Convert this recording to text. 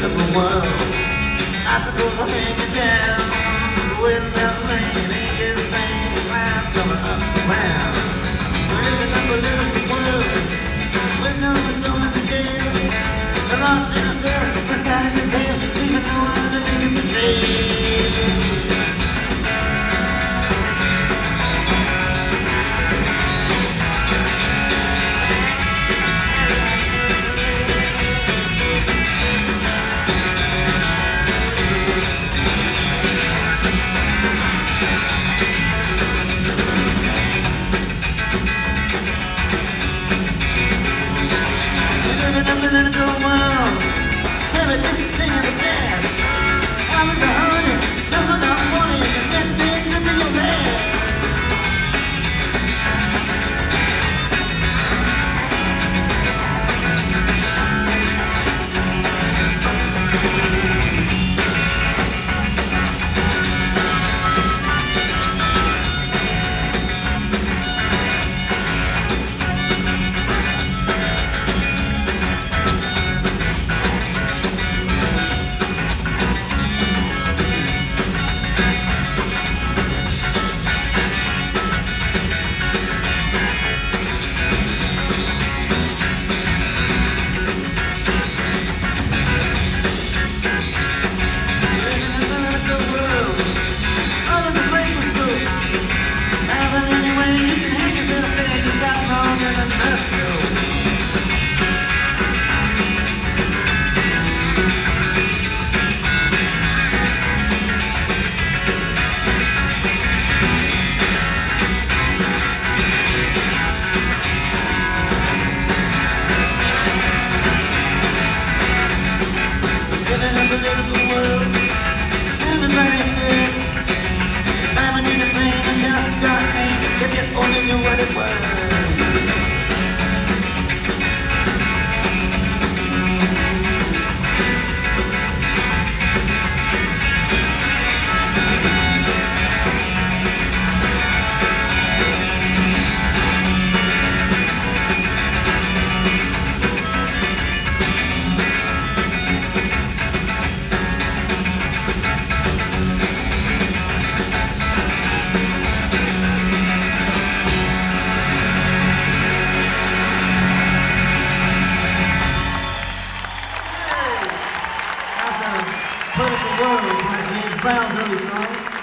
beautiful world. I suppose I'm hanging down. The windmills ringing, angels singing, clouds coming up around. We're living up a beautiful world. Wisdom is thrown into jail. The rocks in the cell, the sky in his hair. Even know how to make it betray. Nothing in the good world. Can't be just think of the past. How is the honey? Just enough money. The next day it could be your last. You can hang yourself there, you got more than enough room. Living in a political world, everybody does. You're climbing in the flame and shouting God's name. If you only knew what it was. Political World is one of James Brown's early songs.